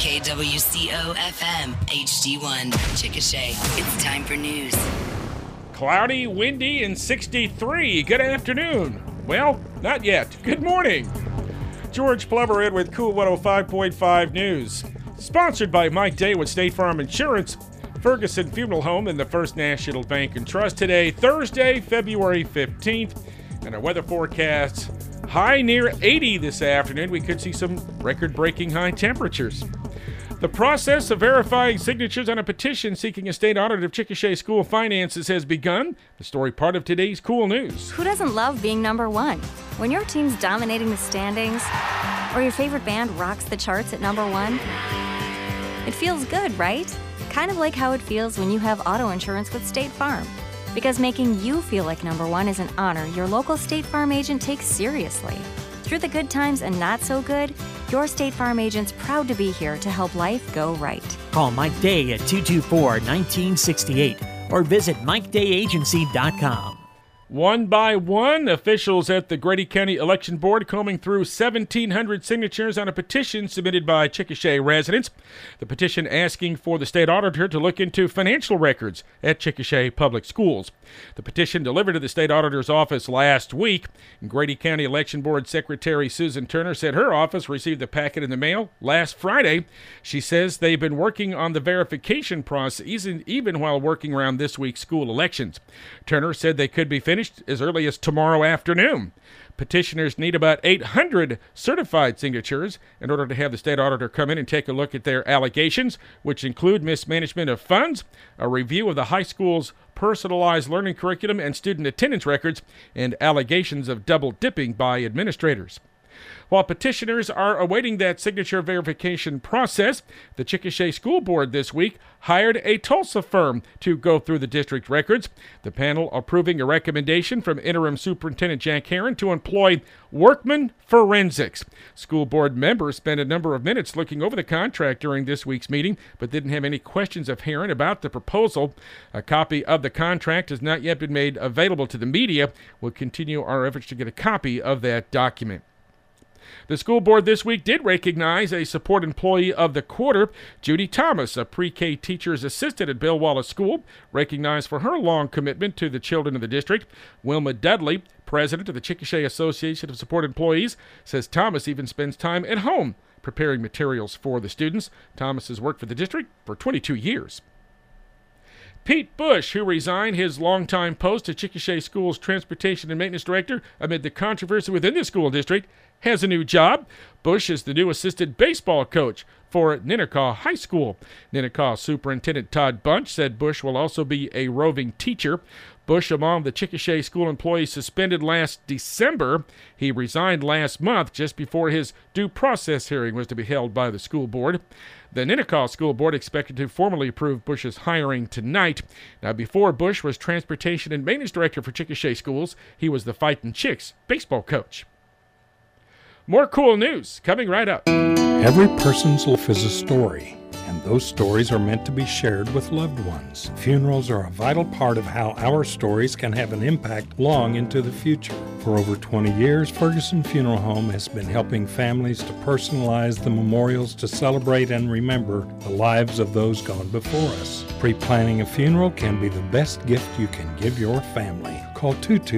KWCO-FM HD1 Chickasha. It's time for news. Cloudy, windy, and 63. Good afternoon. Well, not yet. Good morning. George Plover in with Cool 105.5 News. Sponsored by Mike Day with State Farm Insurance, Ferguson Funeral Home, and the First National Bank and Trust. Today, Thursday, February 15th, and our weather forecast, high near 80 this afternoon. We could see some record-breaking high temperatures. The process of verifying signatures on a petition seeking a state audit of Chickasha school finances has begun. The story part of today's Cool News. Who doesn't love being number one? When your team's dominating the standings, or your favorite band rocks the charts at number one, it feels good, right? Kind of like how it feels when you have auto insurance with State Farm. Because making you feel like number one is an honor your local State Farm agent takes seriously. Through the good times and not so good, your State Farm agent's proud to be here to help life go right. Call Mike Day at 224-1968 or visit MikeDayAgency.com. One by one, officials at the Grady County Election Board combing through 1,700 signatures on a petition submitted by Chickasha residents. The petition asking for the state auditor to look into financial records at Chickasha Public Schools. The petition delivered to the state auditor's office last week. Grady County Election Board Secretary Susan Turner said her office received the packet in the mail last Friday. She says they've been working on the verification process even while working around this week's school elections. Turner said they could be finished as early as tomorrow afternoon. Petitioners need about 800 certified signatures in order to have the state auditor come in and take a look at their allegations, which include mismanagement of funds, a review of the high school's personalized learning curriculum and student attendance records, and allegations of double dipping by administrators. While petitioners are awaiting that signature verification process, the Chickasha School Board this week hired a Tulsa firm to go through the district records. The panel approving a recommendation from Interim Superintendent Jack Herron to employ Workman Forensics. School board members spent a number of minutes looking over the contract during this week's meeting, but didn't have any questions of Herron about the proposal. A copy of the contract has not yet been made available to the media. We'll continue our efforts to get a copy of that document. The school board this week did recognize a support employee of the quarter. Judy Thomas, a pre-K teacher's assistant at Bill Wallace School, recognized for her long commitment to the children of the district. Wilma Dudley, president of the Chickasha Association of Support Employees, says Thomas even spends time at home preparing materials for the students. Thomas has worked for the district for 22 years. Pete Bush, who resigned his longtime post as Chickasha School's Transportation and Maintenance Director amid the controversy within the school district, has a new job. Bush is the new assistant baseball coach for Ninnekah High School. Ninnekah Superintendent Todd Bunch said Bush will also be a roving teacher. Bush, among the Chickasha school employees suspended last December, he resigned last month just before his due process hearing was to be held by the school board. The Ninnekah School Board expected to formally approve Bush's hiring tonight. Now, before Bush was Transportation and Maintenance Director for Chickasha Schools, he was the Fightin' Chicks baseball coach. More cool news coming right up. Every person's life is a story, and those stories are meant to be shared with loved ones. Funerals are a vital part of how our stories can have an impact long into the future. For over 20 years, Ferguson Funeral Home has been helping families to personalize the memorials to celebrate and remember the lives of those gone before us. Pre-planning a funeral can be the best gift you can give your family. Call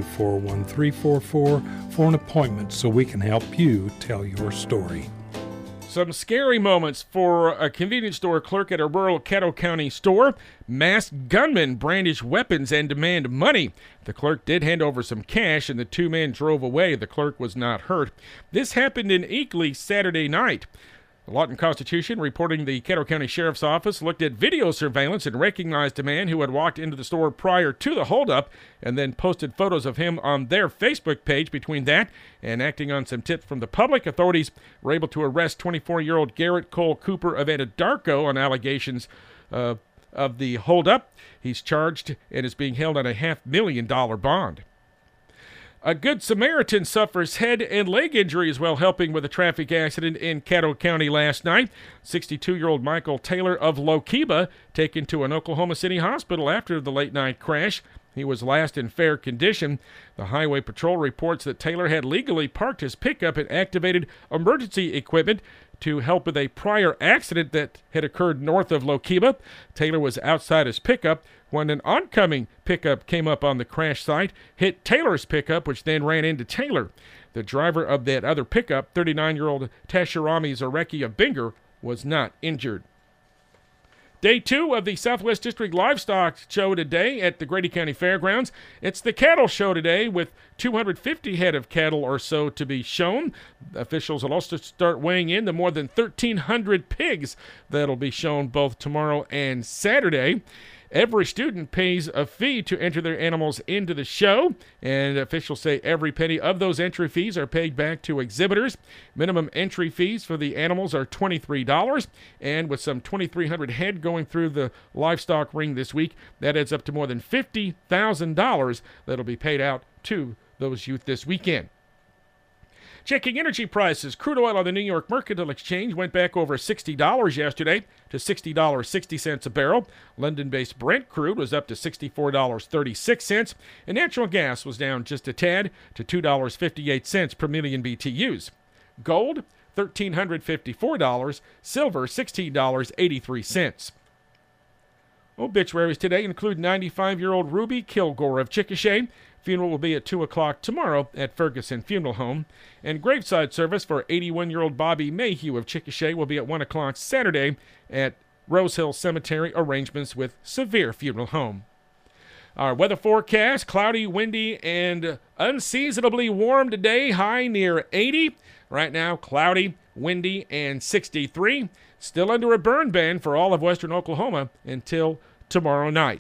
224-1344 for an appointment so we can help you tell your story. Some scary moments for a convenience store clerk at a rural Caddo County store. Masked gunmen brandish weapons and demand money. The clerk did hand over some cash, and the two men drove away. The clerk was not hurt. This happened in Eakly Saturday night. The Lawton-Constitution, reporting the Caddo County Sheriff's Office, looked at video surveillance and recognized a man who had walked into the store prior to the holdup and then posted photos of him on their Facebook page. Between that and acting on some tips from the public, authorities were able to arrest 24-year-old Garrett Cole Cooper of Anadarko on allegations of the holdup. He's charged and is being held on a $500,000 bond. A Good Samaritan suffers head and leg injuries while helping with a traffic accident in Caddo County last night. 62-year-old Michael Taylor of Lokiba taken to an Oklahoma City hospital after the late-night crash. He was last in fair condition. The Highway Patrol reports that Taylor had legally parked his pickup and activated emergency equipment to help with a prior accident that had occurred north of Lokiba. Taylor was outside his pickup when an oncoming pickup came up on the crash site, hit Taylor's pickup, which then ran into Taylor. The driver of that other pickup, 39-year-old Tasharami Zareki of Binger, was not injured. Day 2 of the Southwest District Livestock Show today at the Grady County Fairgrounds. It's the cattle show today with 250 head of cattle or so to be shown. Officials will also start weighing in the more than 1,300 pigs that'll be shown both tomorrow and Saturday. Every student pays a fee to enter their animals into the show, and officials say every penny of those entry fees are paid back to exhibitors. Minimum entry fees for the animals are $23, and with some 2,300 head going through the livestock ring this week, that adds up to more than $50,000 that'll be paid out to those youth this weekend. Checking energy prices. Crude oil on the New York Mercantile Exchange went back over $60 yesterday to $60.60 a barrel. London-based Brent crude was up to $64.36, and natural gas was down just a tad to $2.58 per million BTUs. Gold, $1,354. Silver, $16.83. Obituaries today include 95-year-old Ruby Kilgore of Chickasha. Funeral will be at 2 o'clock tomorrow at Ferguson Funeral Home. And graveside service for 81-year-old Bobby Mayhew of Chickasha will be at 1 o'clock Saturday at Rose Hill Cemetery. Arrangements with Sevier Funeral Home. Our weather forecast, cloudy, windy, and unseasonably warm today, high near 80. Right now, cloudy, windy, and 63. Still under a burn ban for all of western Oklahoma until tomorrow night.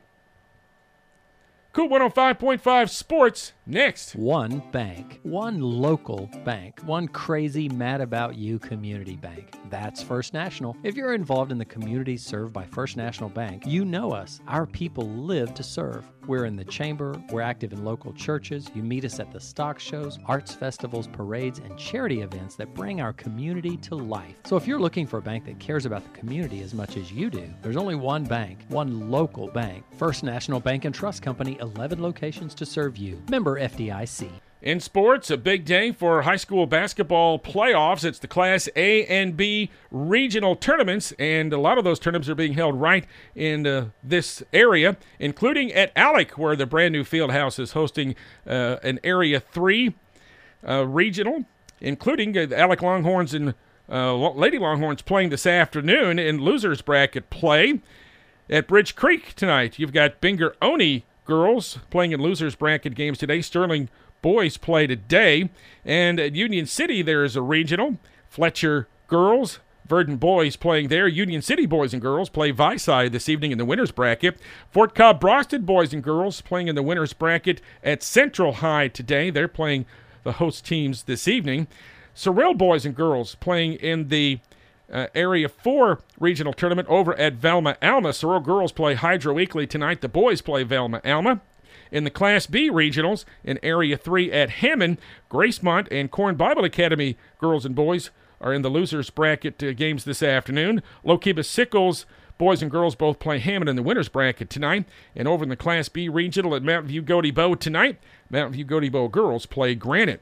Cool 105.5 Sports next. One bank, one local bank, one crazy mad about you community bank. That's First National. If you're involved in the communities served by First National Bank, you know us. Our people live to serve. We're in the chamber, we're active in local churches, you meet us at the stock shows, arts festivals, parades, and charity events that bring our community to life. So if you're looking for a bank that cares about the community as much as you do, there's only one bank, one local bank. First National Bank and Trust Company, 11 locations to serve you. Member FDIC. In sports, a big day for high school basketball playoffs. It's the Class A and B regional tournaments, and a lot of those tournaments are being held right in this area, including at Alec, where the brand new field house is hosting an Area 3 regional, including the Alec Longhorns and Lady Longhorns playing this afternoon in losers bracket play. At Bridge Creek tonight, you've got Binger Oni girls playing in losers bracket games today. Sterling boys play today. And at Union City, there is a regional. Fletcher girls, Verdant boys playing there. Union City boys and girls play Visay this evening in the winners bracket. Fort Cobb Brosted boys and girls playing in the winners bracket at Central High today. They're playing the host teams this evening. Sorrel boys and girls playing in the Area 4 regional tournament over at Velma Alma. Sorrel girls play Hydro Weekly tonight. The boys play Velma Alma. In the Class B regionals in Area 3 at Hammond, Gracemont and Corn Bible Academy girls and boys are in the losers bracket games this afternoon. Lokiba Sickles boys and girls both play Hammond in the winners bracket tonight. And over in the Class B regional at Mountain View Gody Bow tonight, Mountain View Gody Bow girls play Granite.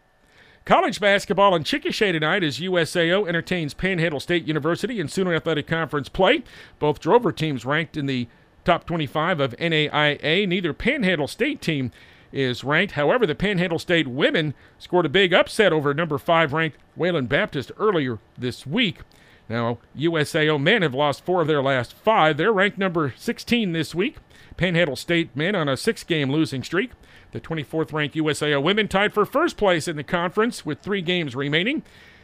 College basketball in Chickasha tonight as USAO entertains Panhandle State University in Sooner Athletic Conference play. Both Drover teams ranked in the top 25 of NAIA. Neither Panhandle State team is ranked. However, the Panhandle State women scored a big upset over number 5 ranked Wayland Baptist earlier this week. Now, USAO men have lost 4 of their last 5. They're ranked number 16 this week. Panhandle State men on a 6-game losing streak. The 24th ranked USAO women tied for first place in the conference with 3 games remaining.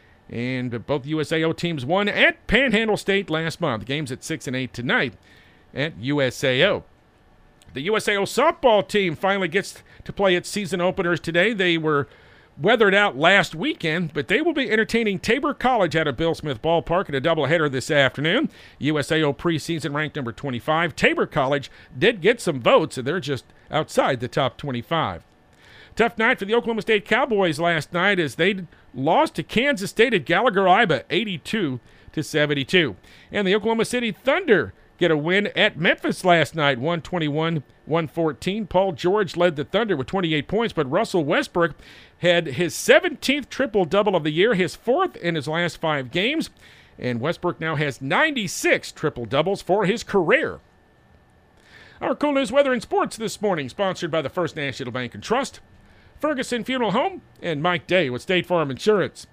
And both USAO teams won at Panhandle State last month. Games at 6 and 8 tonight at USAO. The USAO softball team finally gets to play its season openers today. They were weathered out last weekend, but they will be entertaining Tabor College out of Bill Smith Ballpark in a doubleheader this afternoon. USAO preseason ranked number 25. Tabor College did get some votes, and they're just outside the top 25. Tough night for the Oklahoma State Cowboys last night as they lost to Kansas State at Gallagher-Iba 82-72. And the Oklahoma City Thunder get a win at Memphis last night, 121-114. Paul George led the Thunder with 28 points, but Russell Westbrook had his 17th triple-double of the year, his 4th in his last 5 games, and Westbrook now has 96 triple-doubles for his career. Our cool news, weather, and sports this morning, sponsored by the First National Bank and Trust, Ferguson Funeral Home, and Mike Day with State Farm Insurance.